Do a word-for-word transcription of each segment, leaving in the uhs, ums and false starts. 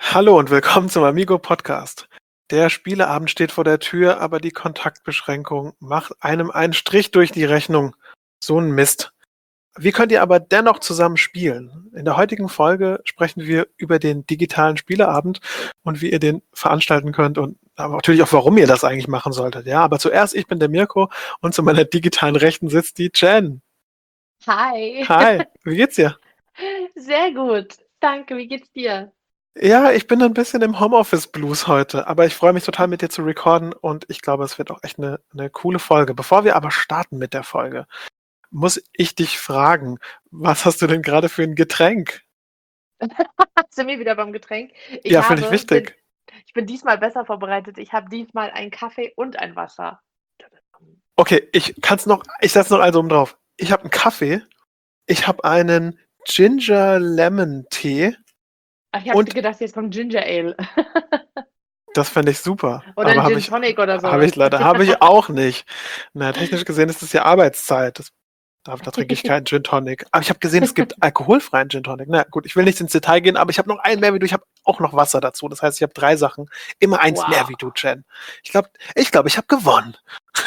Hallo und willkommen zum Amigo Podcast. Der Spieleabend steht vor der Tür, aber die Kontaktbeschränkung macht einem einen Strich durch die Rechnung. So ein Mist. Wie könnt ihr aber dennoch zusammen spielen? In der heutigen Folge sprechen wir über den digitalen Spieleabend und wie ihr den veranstalten könnt und aber natürlich auch, warum ihr das eigentlich machen solltet. Ja, aber zuerst, ich bin der Mirko und zu meiner digitalen Rechten sitzt die Jen. Hi. Hi, wie geht's dir? Sehr gut. Danke, wie geht's dir? Ja, ich bin ein bisschen im Homeoffice-Blues heute, aber ich freue mich total, mit dir zu recorden und ich glaube, es wird auch echt eine 'ne coole Folge. Bevor wir aber starten mit der Folge, muss ich dich fragen, was hast du denn gerade für ein Getränk? Sind wir wieder beim Getränk? Ich Ja, finde ich habe bin wichtig. ich bin diesmal besser vorbereitet. Ich habe diesmal einen Kaffee und ein Wasser. Okay, ich kann's noch ich setze noch eins oben drauf. Ich habe einen Kaffee, ich habe einen Ginger Lemon Tee Ach, ich habe und gedacht, jetzt kommt Ginger Ale das fände ich super, oder aber 'n habe Gin ich Tonic oder so habe ich was. leider habe ich auch nicht. Na ja, technisch gesehen ist es ja Arbeitszeit. Das da da trinke ich keinen Gin Tonic. Aber ich habe gesehen, es gibt alkoholfreien Gin Tonic. Na ja, gut, ich will nicht ins Detail gehen, aber ich habe noch einen mehr wie du. Ich habe auch noch Wasser dazu. Das heißt, ich habe drei Sachen. Immer eins mehr Wow. wie du, Jen. Ich glaube ich glaube, ich habe gewonnen.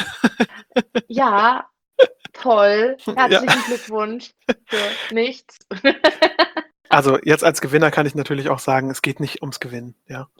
Ja, toll. Ja. Herzlichen Glückwunsch für nichts. Also, jetzt als Gewinner kann ich natürlich auch sagen, es geht nicht ums Gewinnen, ja.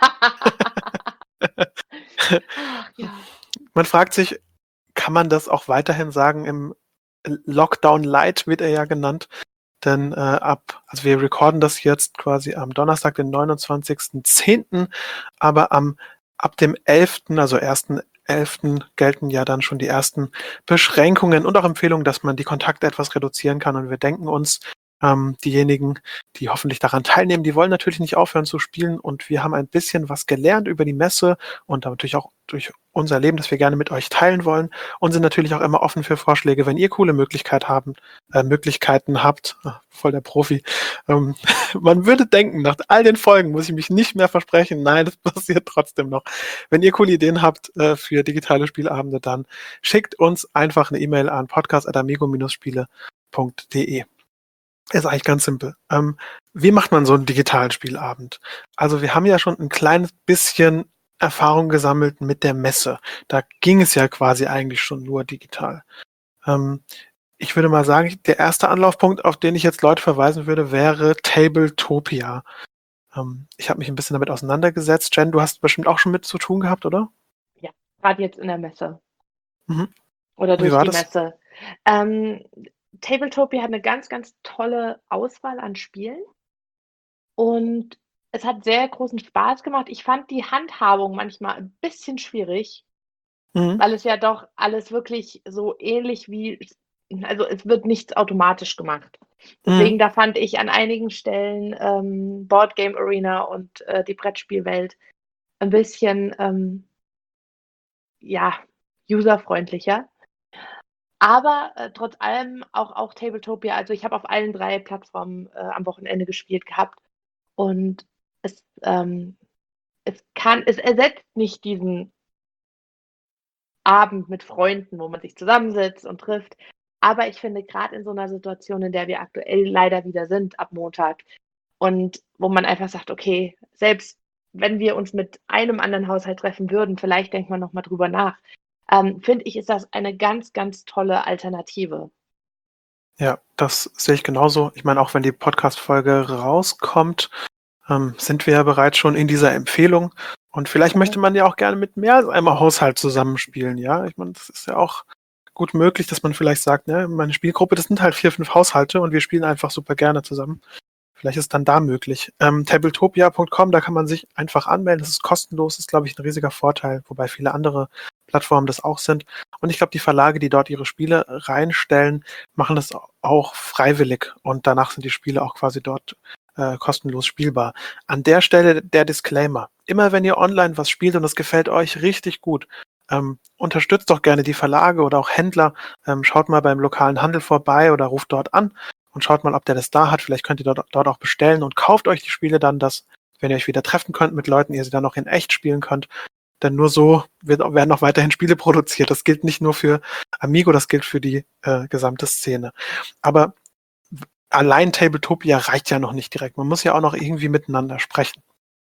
Ach ja. Man fragt sich, kann man das auch weiterhin sagen im Lockdown Light wird er ja genannt, denn, äh, ab also, wir recorden das jetzt quasi am Donnerstag, den neunundzwanzigsten zehnten, aber am ab dem elften, also ersten elften gelten ja dann schon die ersten Beschränkungen und auch Empfehlungen, dass man die Kontakte etwas reduzieren kann und wir denken uns, ähm, diejenigen, die hoffentlich daran teilnehmen, die wollen natürlich nicht aufhören zu spielen und wir haben ein bisschen was gelernt über die Messe und natürlich auch durch unser Leben, das wir gerne mit euch teilen wollen und sind natürlich auch immer offen für Vorschläge, wenn ihr coole Möglichkeit haben äh, Möglichkeiten habt. Ah, voll der Profi. Ähm, man würde denken, nach all den Folgen muss ich mich nicht mehr versprechen. Nein, das passiert trotzdem noch. Wenn ihr coole Ideen habt äh, für digitale Spielabende, dann schickt uns einfach eine E-Mail an podcast at amigo-spiele punkt de. Ist eigentlich ganz simpel. Ähm, wie macht man so einen digitalen Spielabend? Also, wir haben ja schon ein kleines bisschen Erfahrung gesammelt mit der Messe. Da ging es ja quasi eigentlich schon nur digital. Ähm, ich würde mal sagen, der erste Anlaufpunkt, auf den ich jetzt Leute verweisen würde, wäre Tabletopia. Ähm, ich habe mich ein bisschen damit auseinandergesetzt. Jen, du hast bestimmt auch schon mit zu tun gehabt, oder? Ja, grad jetzt in der Messe Mhm. oder Wie durch war die das? Messe. Ähm, Tabletopia hat 'ne ganz, ganz tolle Auswahl an Spielen und es hat sehr großen Spaß gemacht. Ich fand die Handhabung manchmal 'n bisschen schwierig, Mhm. weil es ja doch alles wirklich so ähnlich wie also, es wird nichts automatisch gemacht. Mhm. Deswegen, da fand ich an einigen Stellen, ähm, Board Game Arena und, äh, die Brettspielwelt 'n bisschen, ähm, ja, userfreundlicher. Aber, äh, trotz allem auch auch Tabletopia, also, ich habe auf allen drei Plattformen, äh, am Wochenende gespielt gehabt und es, ähm es kann es ersetzt nicht diesen Abend mit Freunden, wo man sich zusammensetzt und trifft. Aber ich finde, grad in so 'ner Situation, in der wir aktuell leider wieder sind ab Montag und wo man einfach sagt: „Okay, selbst wenn wir uns mit einem anderen Haushalt treffen würden, vielleicht denkt man noch mal drüber nach.“ Ähm, finde ich, ist das eine ganz, ganz tolle Alternative. Ja, das sehe ich genauso. Ich meine, auch wenn die Podcast-Folge rauskommt, ähm, sind wir ja bereits schon in dieser Empfehlung. Und vielleicht möchte Mhm. man ja auch gerne mit mehr als einem Haushalt zusammenspielen, ja? Ich meine, das ist ja auch gut möglich, dass man vielleicht sagt, ne, meine Spielgruppe, das sind halt vier, fünf Haushalte und wir spielen einfach super gerne zusammen. Vielleicht ist dann da möglich. Ähm, tabletopia punkt com, da kann man sich einfach anmelden. Das ist kostenlos, ist, glaube ich, ein riesiger Vorteil, wobei viele andere Plattformen das auch sind. Und ich glaube, die Verlage, die dort ihre Spiele reinstellen, machen das auch freiwillig und danach sind die Spiele auch quasi dort äh, kostenlos spielbar. An der Stelle der Disclaimer. Immer wenn ihr online was spielt und es gefällt euch richtig gut, ähm, unterstützt doch gerne die Verlage oder auch Händler. Ähm, schaut mal beim lokalen Handel vorbei oder ruft dort an und schaut mal, ob der das da hat. Vielleicht könnt ihr dort, dort auch bestellen und kauft euch die Spiele dann, dass, wenn ihr euch wieder treffen könnt mit Leuten, ihr sie dann noch in echt spielen könnt. Denn nur so wird, werden auch weiterhin Spiele produziert. Das gilt nicht nur für Amigo, das gilt für die äh, gesamte Szene. Aber allein Tabletopia reicht ja noch nicht direkt. Man muss ja auch noch irgendwie miteinander sprechen.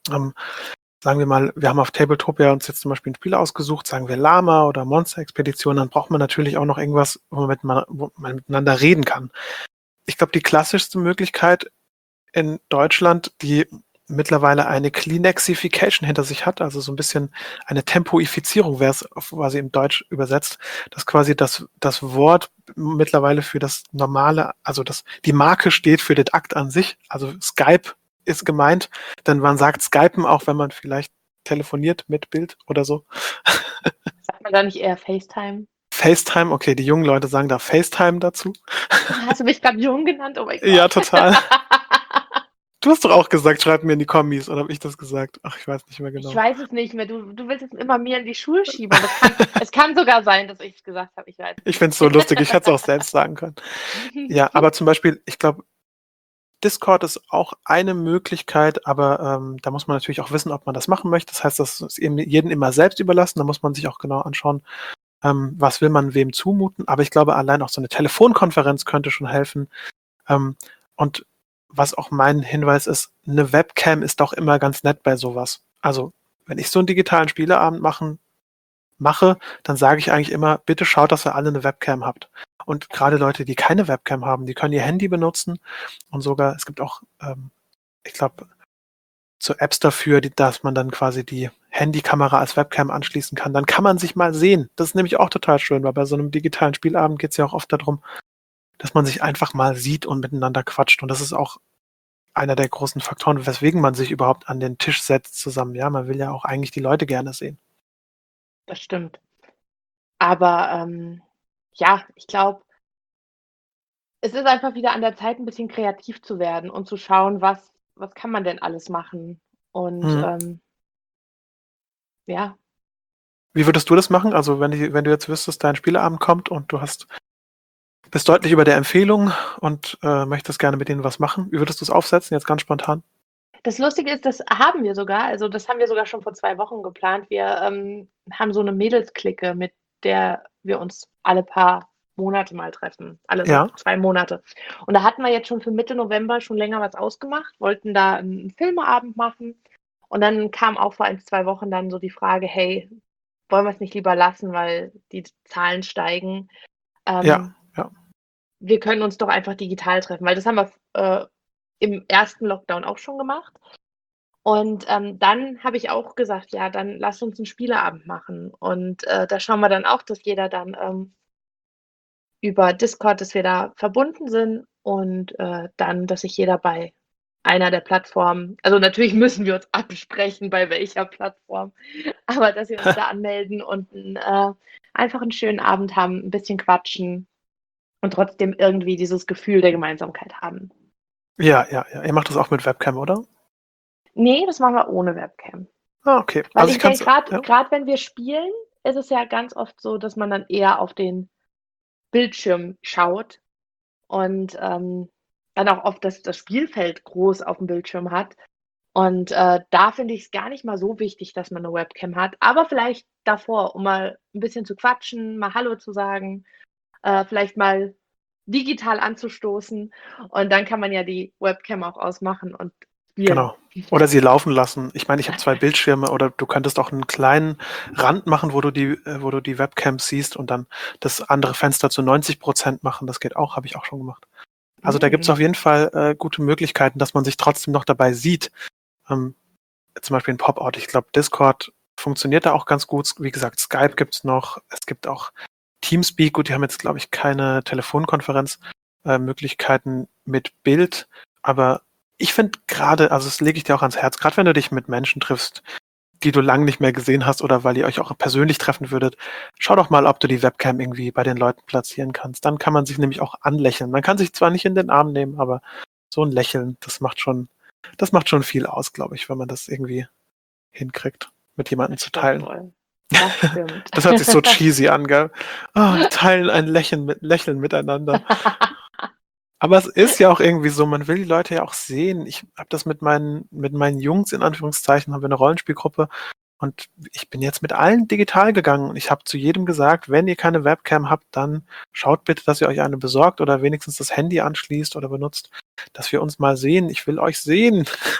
Ähm, sagen wir mal, wir haben auf Tabletopia uns jetzt zum Beispiel ein Spiel ausgesucht, sagen wir Lama oder Monster-Expedition, dann braucht man natürlich auch noch irgendwas, wo man, mit, wo man miteinander reden kann. Ich glaube, die klassischste Möglichkeit in Deutschland, die mittlerweile eine Kleenexification hinter sich hat, also so ein bisschen eine Tempoifizierung, wäre es quasi im Deutsch übersetzt, dass quasi das, das Wort mittlerweile für das normale, also das, die Marke steht für den Akt an sich, also Skype ist gemeint, denn man sagt Skypen auch, wenn man vielleicht telefoniert mit Bild oder so. Sagt man da nicht eher FaceTime? FaceTime, okay, die jungen Leute sagen da FaceTime dazu. Hast du mich gerade jung genannt? Oh mein Gott. Ja, total. Du hast doch auch gesagt, schreib mir in die Kommis, oder habe ich das gesagt? Ach, ich weiß nicht mehr genau. Ich weiß es nicht mehr. Du, du willst es immer mir in die Schuhe schieben. Das kann, es kann sogar sein, dass ich es gesagt habe. Ich weiß. Ich finde es so lustig, ich hätte es auch selbst sagen können. Ja, aber zum Beispiel, ich glaube, Discord ist auch eine Möglichkeit, aber ähm, da muss man natürlich auch wissen, ob man das machen möchte. Das heißt, das ist eben jedem immer selbst überlassen. Da muss man sich auch genau anschauen, ähm, was will man wem zumuten. Aber ich glaube, allein auch so eine Telefonkonferenz könnte schon helfen. Ähm, und was auch mein Hinweis ist, eine Webcam ist doch immer ganz nett bei sowas. Also, wenn ich so einen digitalen Spieleabend machen, mache, dann sage ich eigentlich immer, bitte schaut, dass ihr alle eine Webcam habt. Und gerade Leute, die keine Webcam haben, die können ihr Handy benutzen und sogar, es gibt auch, ähm, ich glaube, so Apps dafür, die, dass man dann quasi die Handykamera als Webcam anschließen kann. Dann kann man sich mal sehen. Das ist nämlich auch total schön, weil bei so einem digitalen Spielabend geht es ja auch oft darum, dass man sich einfach mal sieht und miteinander quatscht. Und das ist auch einer der großen Faktoren, weswegen man sich überhaupt an den Tisch setzt zusammen. Ja, man will ja auch eigentlich die Leute gerne sehen. Das stimmt. Aber ähm, ja, ich glaube, es ist einfach wieder an der Zeit, ein bisschen kreativ zu werden und zu schauen, was, was kann man denn alles machen. Und Mhm. ähm, ja, Wie würdest du das machen? Also wenn, die, wenn du jetzt wüsstest, dein Spieleabend kommt und du hast bist deutlich über der Empfehlung und äh, möchtest gerne mit denen was machen, wie würdest du es aufsetzen, jetzt ganz spontan? das Lustige ist, das haben wir sogar. Also das haben wir sogar schon vor zwei Wochen geplant. Wir ähm, haben so eine Mädelsklicke, mit der wir uns alle paar Monate mal treffen. Alle so Ja, zwei Monate. Und da hatten wir jetzt schon für Mitte November schon länger was ausgemacht, wollten da einen Filmeabend machen. Und dann kam auch vor ein, zwei Wochen dann so die Frage, hey, wollen wir es nicht lieber lassen, weil die Zahlen steigen. ja, Ähm, ja. wir können uns doch einfach digital treffen, weil das haben wir äh, im ersten Lockdown auch schon gemacht. Und ähm, dann habe ich auch gesagt, ja, dann lass uns einen Spieleabend machen. Und äh, da schauen wir dann auch, dass jeder dann ähm, über Discord, dass wir da verbunden sind und äh, dann, dass sich jeder bei einer der Plattformen, also natürlich müssen wir uns absprechen, bei welcher Plattform, aber dass wir uns da anmelden und ein, äh, einfach einen schönen Abend haben, ein bisschen quatschen und trotzdem irgendwie dieses Gefühl der Gemeinsamkeit haben. Ja, ja, ja. Ihr macht das auch mit Webcam, oder? Nee, das machen wir ohne Webcam. Ah, okay. Weil Also ich ich kann denke, es, gerade ja. gerade wenn wir spielen, ist es ja ganz oft so, dass man dann eher auf den Bildschirm schaut und ähm, dann auch oft das, das Spielfeld groß auf dem Bildschirm hat. Und äh, da finde ich es gar nicht mal so wichtig, dass man eine Webcam hat. Aber vielleicht davor, um mal ein bisschen zu quatschen, mal Hallo zu sagen, äh, vielleicht mal digital anzustoßen. Und dann kann man ja die Webcam auch ausmachen und spielen. Genau. Oder sie laufen lassen. Ich meine, ich habe zwei Bildschirme oder du könntest auch einen kleinen Rand machen, wo du die, äh, wo du die Webcam siehst und dann das andere Fenster zu neunzig Prozent machen. Das geht auch, habe ich auch schon gemacht. Also da gibt es Mm. auf jeden Fall äh, gute Möglichkeiten, dass man sich trotzdem noch dabei sieht. Ähm, zum Beispiel ein Pop-Out. Ich glaube, Discord funktioniert da auch ganz gut. Wie gesagt, Skype gibt's noch. Es gibt auch Teamspeak. Gut, die haben jetzt, glaube ich, keine Telefonkonferenzmöglichkeiten äh, mit Bild. Aber ich finde gerade, also das lege ich dir auch ans Herz, gerade wenn du dich mit Menschen triffst, die du lange nicht mehr gesehen hast oder weil ihr euch auch persönlich treffen würdet, schau doch mal, ob du die Webcam irgendwie bei den Leuten platzieren kannst. Dann kann man sich nämlich auch anlächeln. Man kann sich zwar nicht in den Arm nehmen, aber so ein Lächeln, das macht schon, das macht schon viel aus, glaube ich, wenn man das irgendwie hinkriegt, mit jemandem Das zu stimmt teilen. wohl. Das stimmt. Das hört sich so cheesy an, gell? Oh, teilen ein Lächeln, mit, Lächeln miteinander. Aber es ist ja auch irgendwie so, man will die Leute ja auch sehen. Ich habe das mit meinen, mit meinen Jungs, in Anführungszeichen, haben wir eine Rollenspielgruppe und ich bin jetzt mit allen digital gegangen und ich habe zu jedem gesagt, wenn ihr keine Webcam habt, dann schaut bitte, dass ihr euch eine besorgt oder wenigstens das Handy anschließt oder benutzt, dass wir uns mal sehen. Ich will euch sehen.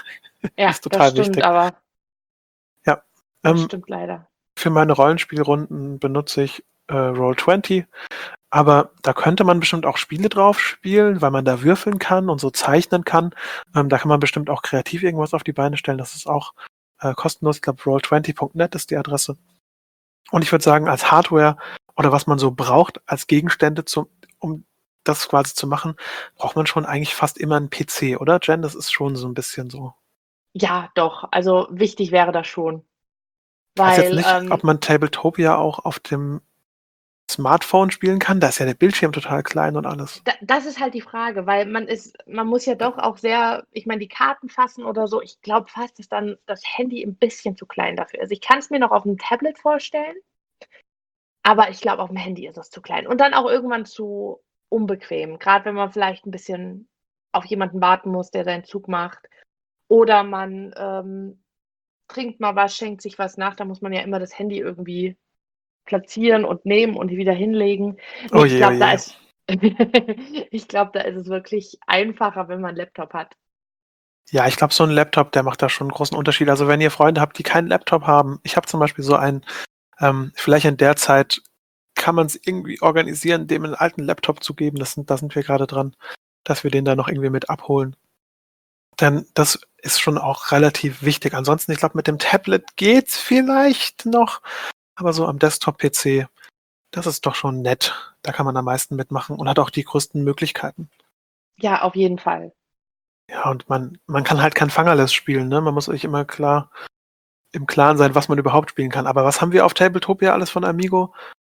Ja, Ist das total stimmt, wichtig. aber Ja. das Ähm, stimmt leider. für meine Rollenspielrunden benutze ich äh, Roll zwanzig, aber da könnte man bestimmt auch Spiele drauf spielen, weil man da würfeln kann und so zeichnen kann. Ähm, da kann man bestimmt auch kreativ irgendwas auf die Beine stellen. Das ist auch äh, kostenlos. Ich glaube, roll zwanzig Punkt net ist die Adresse. Und ich würde sagen, als Hardware oder was man so braucht als Gegenstände, zum, um das quasi zu machen, braucht man schon eigentlich fast immer einen P C, oder Jen? Das ist schon so ein bisschen so. Ja, doch, also wichtig wäre das schon, Ich weiß jetzt weil, nicht, ob ähm man Tabletopia auch auf dem Smartphone spielen kann. Da ist ja der Bildschirm total klein und alles. Da das ist halt die Frage, weil man ist man muss ja doch auch sehr ich meine, die Karten fassen oder so, ich glaube fast, dass dann das Handy 'n bisschen zu klein dafür ist. Ich kann's mir noch auf'm Tablet vorstellen, aber ich glaube, auf'm Handy ist es zu klein und dann auch irgendwann zu unbequem, grad wenn man vielleicht 'n bisschen auf jemanden warten muss, der seinen Zug macht oder man, ähm, trinkt mal was, schenkt sich was nach, da muss man ja immer das Handy irgendwie platzieren und nehmen und wieder hinlegen. Ne, Oh ich je, oh glaube, da je. ist ich glaube, da ist es wirklich einfacher, wenn man 'n Laptop hat. Ja, ich glaube, so ein Laptop, der macht da schon 'n großen Unterschied. Also, wenn ihr Freunde habt, die keinen Laptop haben, ich habe zum Beispiel so einen, ähm, vielleicht in der Zeit kann man's irgendwie organisieren, dem 'n alten Laptop zu geben. Das sind da sind wir grade dran, dass wir den da noch irgendwie mit abholen. Denn das ist schon auch relativ wichtig. Ansonsten, ich glaube, mit dem Tablet geht's vielleicht noch, aber so am Desktop-P C, das ist doch schon nett. Da kann man am meisten mitmachen und hat auch die größten Möglichkeiten. Ja, auf jeden Fall. Ja, und man man kann halt kein Fangerless spielen, ne? Man muss sich immer klar im Klaren sein, was man überhaupt spielen kann. Aber was haben wir auf Tabletopia alles von Amigo?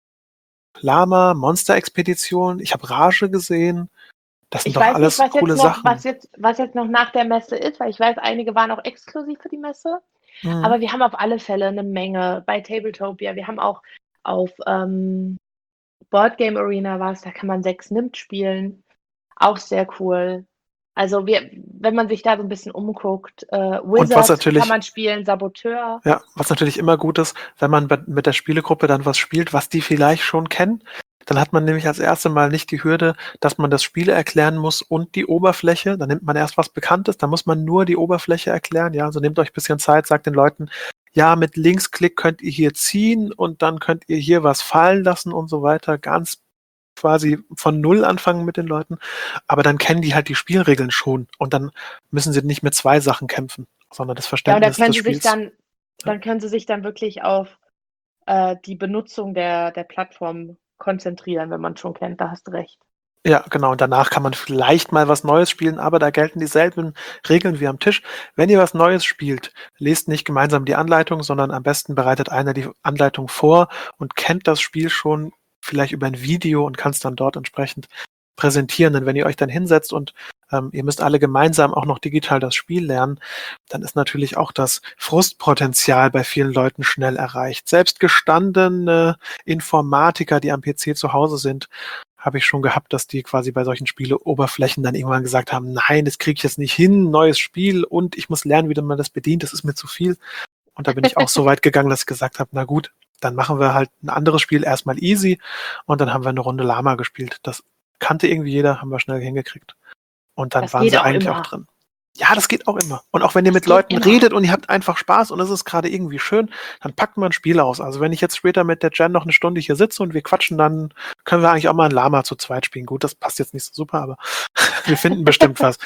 Lama, Monster-Expedition, ich habe Rage gesehen. Das sind Ich doch weiß nicht, alles was jetzt coole noch was Sachen. jetzt was jetzt noch nach der Messe ist, weil ich weiß, einige waren auch exklusiv für die Messe, Mhm. aber wir haben auf alle Fälle 'ne Menge bei Tabletopia. Wir haben auch auf, ähm, Board Game Arena war's, da kann man sechs Nimmt spielen, auch sehr cool. Also, wir wenn man sich da so 'n bisschen umguckt, äh, Und was Wizard kann natürlich man spielen, Saboteur. ja, was natürlich immer gut ist, wenn man mit mit der Spielegruppe dann was spielt, was die vielleicht schon kennen, dann hat man nämlich als erste Mal nicht die Hürde, dass man das Spiel erklären muss und die Oberfläche. Dann nimmt man erst was Bekanntes, dann muss man nur die Oberfläche erklären, ja? Also, nehmt euch bisschen Zeit, sagt den Leuten: „Ja, mit Linksklick könnt ihr hier ziehen und dann könnt ihr hier was fallen lassen“ und so weiter. Ganz quasi von Null anfangen mit den Leuten, aber dann kennen die halt die Spielregeln schon und dann müssen sie nicht mit zwei Sachen kämpfen, sondern das Ja, und da Verständnis können des sie sich Spiels. dann Ja. dann können sie sich dann wirklich auf, äh, die Benutzung der der Plattform konzentrieren, wenn man's schon kennt, da hast du recht. Ja, genau. Und danach kann man vielleicht mal was Neues spielen, aber da gelten dieselben Regeln wie am Tisch. Wenn ihr was Neues spielt, lest nicht gemeinsam die Anleitung, sondern am besten bereitet einer die Anleitung vor und kennt das Spiel schon vielleicht über 'n Video und kann's dann dort entsprechend präsentieren. Denn wenn ihr euch dann hinsetzt und, ähm, ihr müsst alle gemeinsam auch noch digital das Spiel lernen, dann ist natürlich auch das Frustpotenzial bei vielen Leuten schnell erreicht. Selbst gestandene Informatiker, die am P C zu Hause sind, habe ich schon gehabt, dass die quasi bei solchen Spieleoberflächen dann irgendwann gesagt haben: „Nein, das kriege ich jetzt nicht hin, neues Spiel und ich muss lernen, wie man das bedient. Das ist mir zu viel.“ Und da bin ich auch so weit gegangen, dass ich gesagt habe: „Na gut, dann machen wir halt 'n anderes Spiel erst mal easy“ und dann haben wir 'ne Runde Lama gespielt. Das kannte irgendwie jeder, haben wir schnell hingekriegt. Und dann Das waren geht sie auch eigentlich auch immer. drin. Ja, das geht auch immer. Und auch wenn ihr Das mit geht Leuten immer. redet und ihr habt einfach Spaß und es ist grade irgendwie schön, dann packt man 'n Spiel aus. Also, wenn ich jetzt später mit der Jen noch 'ne Stunde hier sitze und wir quatschen, dann können wir eigentlich auch mal 'n Lama zu zweit spielen. Gut, das passt jetzt nicht so super, aber wir finden bestimmt was.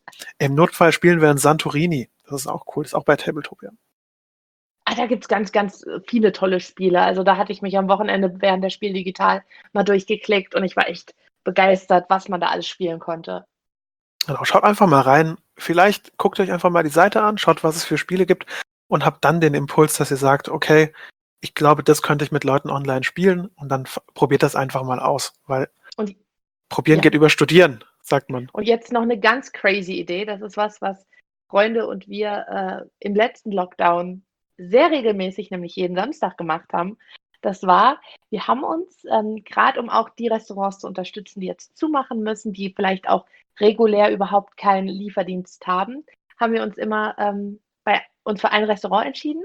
Im Notfall spielen wir 'n Santorini. Das ist auch cool, ist auch bei Tabletopia. Ah, da gibt's ganz, ganz, äh, viele tolle Spiele. Also, da hatte ich mich am Wochenende während der Spiel digital mal durchgeklickt und ich war echt begeistert, was man da alles spielen konnte. Genau, schaut einfach mal rein. Vielleicht guckt euch einfach mal die Seite an, schaut, was es für Spiele gibt und habt dann den Impuls, dass ihr sagt: „Okay, ich glaube, das könnte ich mit Leuten online spielen“ und dann f probiert das einfach mal aus, weil Und probieren ja. geht über studieren, sagt man. Und jetzt noch 'ne ganz crazy Idee. Das ist was, was Freunde und wir, äh, im letzten Lockdown sehr regelmäßig, nämlich jeden Samstag gemacht haben. Das war, wir haben uns, ähm, grad um auch die Restaurants zu unterstützen, die jetzt zumachen müssen, die vielleicht auch regulär überhaupt keinen Lieferdienst haben, haben wir uns immer, ähm, bei uns für ein Restaurant entschieden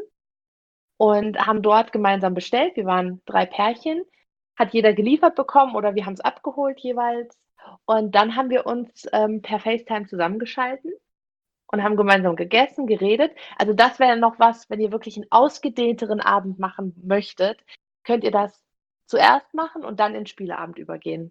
und haben dort gemeinsam bestellt. Wir waren drei Pärchen, hat jeder geliefert bekommen oder wir haben's abgeholt jeweils. Und dann haben wir uns, ähm, per FaceTime zusammengeschalten und haben gemeinsam gegessen, geredet. Also das wäre noch was, wenn ihr wirklich einen ausgedehnteren Abend machen möchtet, könnt ihr das zuerst machen und dann in Spieleabend übergehen.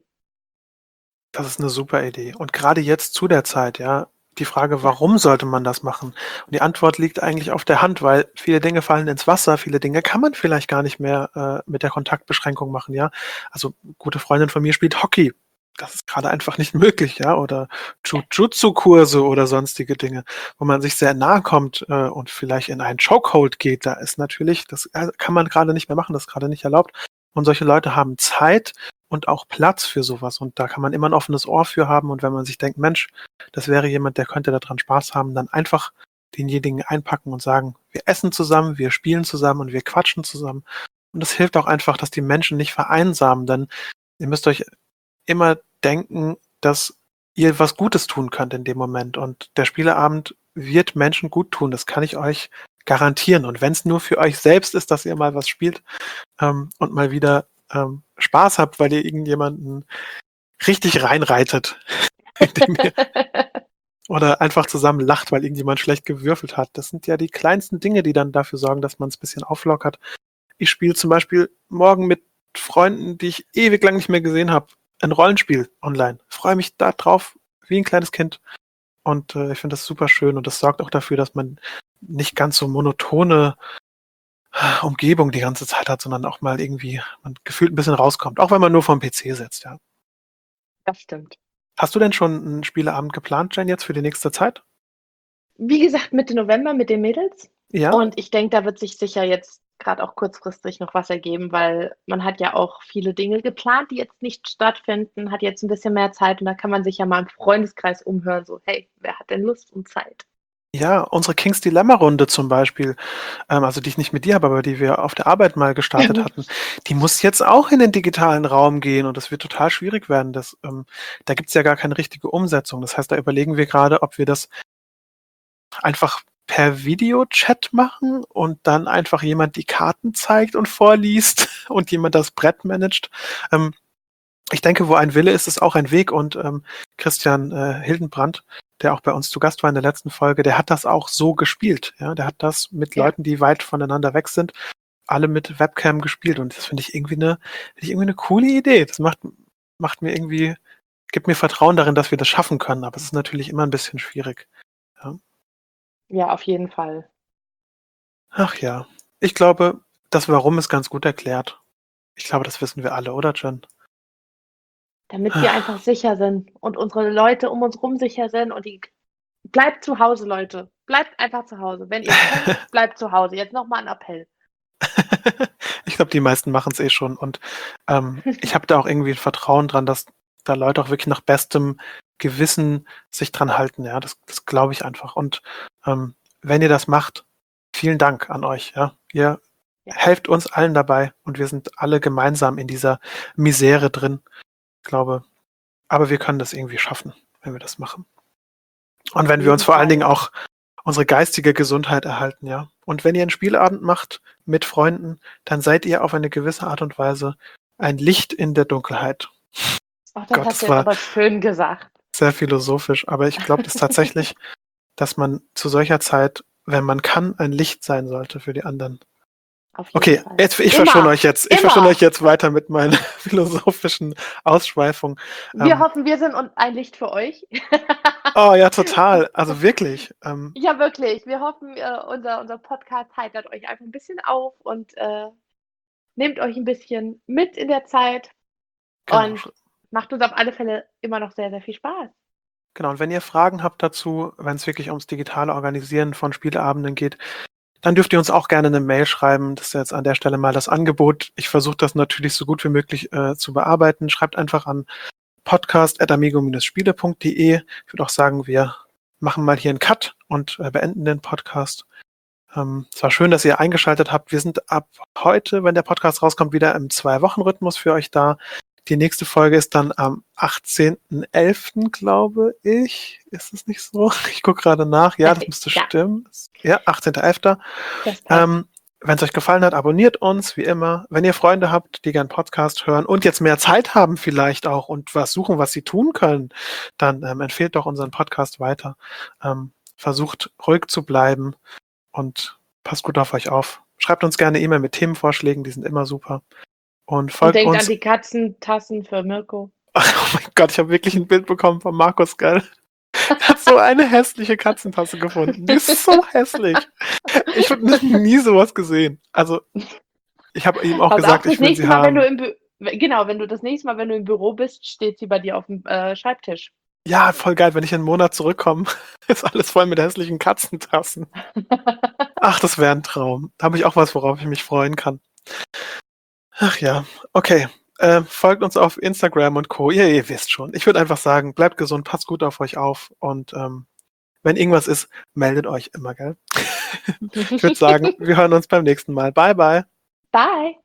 Das ist eine super Idee. Und gerade jetzt zu der Zeit, ja, die Frage, Ja. warum sollte man das machen? Und die Antwort liegt eigentlich auf der Hand, weil viele Dinge fallen ins Wasser, viele Dinge kann man vielleicht gar nicht mehr äh, mit der Kontaktbeschränkung machen, ja. Also gute Freundin von mir spielt Hockey. Das ist gerade einfach nicht möglich, ja. Oder Jiu-Jitsu-Kurse oder sonstige Dinge, wo man sich sehr nahe kommt äh, und vielleicht in einen Chokehold geht. Da ist natürlich, das äh, kann man gerade nicht mehr machen, das ist gerade nicht erlaubt. Und solche Leute haben Zeit und auch Platz für sowas. Und da kann man immer ein offenes Ohr für haben. Und wenn man sich denkt, Mensch, das wäre jemand, der könnte daran Spaß haben, dann einfach denjenigen einpacken und sagen, wir essen zusammen, wir spielen zusammen und wir quatschen zusammen. Und das hilft auch einfach, dass die Menschen nicht vereinsamen, denn ihr müsst euch immer denken, dass ihr was Gutes tun könnt in dem Moment. Und der Spieleabend wird Menschen gut tun. Das kann ich euch garantieren. Und wenn es nur für euch selbst ist, dass ihr mal was spielt ähm, und mal wieder ähm, Spaß habt, weil ihr irgendjemanden richtig reinreitet, indem ihr oder einfach zusammen lacht, weil irgendjemand schlecht gewürfelt hat. Das sind ja die kleinsten Dinge, die dann dafür sorgen, dass man es ein bisschen auflockert. Ich spiele zum Beispiel morgen mit Freunden, die ich ewig lang nicht mehr gesehen habe, ein Rollenspiel online. Freue mich da drauf wie ein kleines Kind. Und äh, ich finde das super schön und das sorgt auch dafür, dass man nicht ganz so monotone äh, Umgebung die ganze Zeit hat, sondern auch mal irgendwie man gefühlt ein bisschen rauskommt, auch wenn man nur vorm P C sitzt, ja. Das stimmt. Hast du denn schon einen Spieleabend geplant, Jen, jetzt für die nächste Zeit? Wie gesagt, Mitte November mit den Mädels. Ja? Und ich denke, da wird sich sicher jetzt gerade auch kurzfristig noch was ergeben, weil man hat ja auch viele Dinge geplant, die jetzt nicht stattfinden, hat jetzt ein bisschen mehr Zeit und da kann man sich ja mal im Freundeskreis umhören, so, hey, wer hat denn Lust und Zeit? Ja, unsere Kings Dilemma-Runde zum Beispiel, ähm, also die ich nicht mit dir habe, aber die wir auf der Arbeit mal gestartet hatten, die muss jetzt auch in den digitalen Raum gehen und das wird total schwierig werden. Das, ähm, da gibt's ja gar keine richtige Umsetzung. Das heißt, da überlegen wir gerade, ob wir das einfach per Videochat machen und dann einfach jemand die Karten zeigt und vorliest und jemand das Brett managt. Ähm, ich denke, wo ein Wille ist, ist auch ein Weg und ähm, Christian äh, Hildenbrand, der auch bei uns zu Gast war in der letzten Folge, der hat das auch so gespielt. Ja, der hat das mit Ja. Leuten, die weit voneinander weg sind, alle mit Webcam gespielt und das finde ich irgendwie eine, finde ich irgendwie eine coole Idee. Das macht, macht mir irgendwie, gibt mir Vertrauen darin, dass wir das schaffen können, aber es ist natürlich immer ein bisschen schwierig. Ja. Ja, auf jeden Fall. Ach ja, ich glaube, das Warum ist ganz gut erklärt. Ich glaube, das wissen wir alle, oder Jen? Damit wir einfach sicher sind und unsere Leute um uns rum sicher sind und die bleibt zu Hause, Leute. Bleibt einfach zu Hause. Wenn ihr könnt, bleibt zu Hause. Jetzt noch mal 'n Appell. Ich glaube, die meisten machen es eh schon und ähm, ich habe da auch irgendwie ein Vertrauen dran, dass da Leute auch wirklich nach bestem Gewissen sich dran halten. Ja, das, das glaube ich einfach. Und ähm, wenn ihr das macht, vielen Dank an euch. Ja, ihr Ja. helft uns allen dabei und wir sind alle gemeinsam in dieser Misere drin. Ich glaube, aber wir können das irgendwie schaffen, wenn wir das machen. Und wenn wir uns vor allen Dingen auch unsere geistige Gesundheit erhalten, ja. Und wenn ihr einen Spielabend macht mit Freunden, dann seid ihr auf eine gewisse Art und Weise ein Licht in der Dunkelheit. Ach, das Gott, hast das du jetzt war aber schön gesagt. sehr philosophisch, aber ich glaube das tatsächlich, dass man zu solcher Zeit, wenn man kann, ein Licht sein sollte für die anderen. Auf jeden Okay, Fall. jetzt, ich Immer, verschone euch jetzt, ich immer. verschone euch jetzt weiter mit meinen philosophischen Ausschweifungen. Wir Ähm, hoffen, wir sind un ein Licht für euch. oh ja, total. Also wirklich. Ähm, Ja, wirklich. Wir hoffen, äh, unser unser Podcast heitert euch einfach 'n bisschen auf und, äh, nehmt euch 'n bisschen mit in der Zeit genau. und macht uns auf alle Fälle immer noch sehr, sehr viel Spaß. Genau, und wenn ihr Fragen habt dazu, wenn es wirklich ums digitale Organisieren von Spieleabenden geht, dann dürft ihr uns auch gerne eine Mail schreiben. Das ist jetzt an der Stelle mal das Angebot. Ich versuche das natürlich so gut wie möglich äh, zu bearbeiten. Schreibt einfach an podcast at amigo Spiele punkt de. Ich würde auch sagen, wir machen mal hier einen Cut und äh, beenden den Podcast. Ähm, es war schön, dass ihr eingeschaltet habt. Wir sind ab heute, wenn der Podcast rauskommt, wieder im Zwei-Wochen-Rhythmus für euch da. Die nächste Folge ist dann am achtzehnten elften, glaube ich. Ist es nicht so? Ich gucke gerade nach. Ja, das müsste Ja. stimmen. Ja, achtzehnten elften Das passt. Ähm, wenn es euch gefallen hat, abonniert uns, wie immer. Wenn ihr Freunde habt, die gern Podcast hören und jetzt mehr Zeit haben vielleicht auch und was suchen, was sie tun können, dann ähm, empfehlt doch unseren Podcast weiter. Ähm, versucht ruhig zu bleiben und passt gut auf euch auf. Schreibt uns gerne E-Mail mit Themenvorschlägen, die sind immer super. Und Und folgt denkt an uns. die Katzentassen für Mirko. Oh mein Gott, ich habe wirklich ein Bild bekommen von Markus, gell? Er hat so eine hässliche Katzentasse gefunden. Die ist so hässlich. Ich habe noch nie sowas gesehen. Also, ich habe ihm auch Pass gesagt, auf, das ich will nächste sie Mal, wenn du haben. im Bü genau, wenn du das nächste Mal, wenn du im Büro bist, steht sie bei dir auf dem äh, Schreibtisch. Ja, voll geil, wenn ich in einen Monat zurückkomme, ist alles voll mit hässlichen Katzentassen. Ach, das wäre ein Traum. Da habe ich auch was, worauf ich mich freuen kann. Ach ja, okay. Äh, folgt uns auf Instagram und Co. Ihr, ihr wisst schon. Ich würde einfach sagen, bleibt gesund, passt gut auf euch auf und ähm, wenn irgendwas ist, meldet euch immer, gell? Ich würde sagen, wir hören uns beim nächsten Mal. Bye, bye. Bye.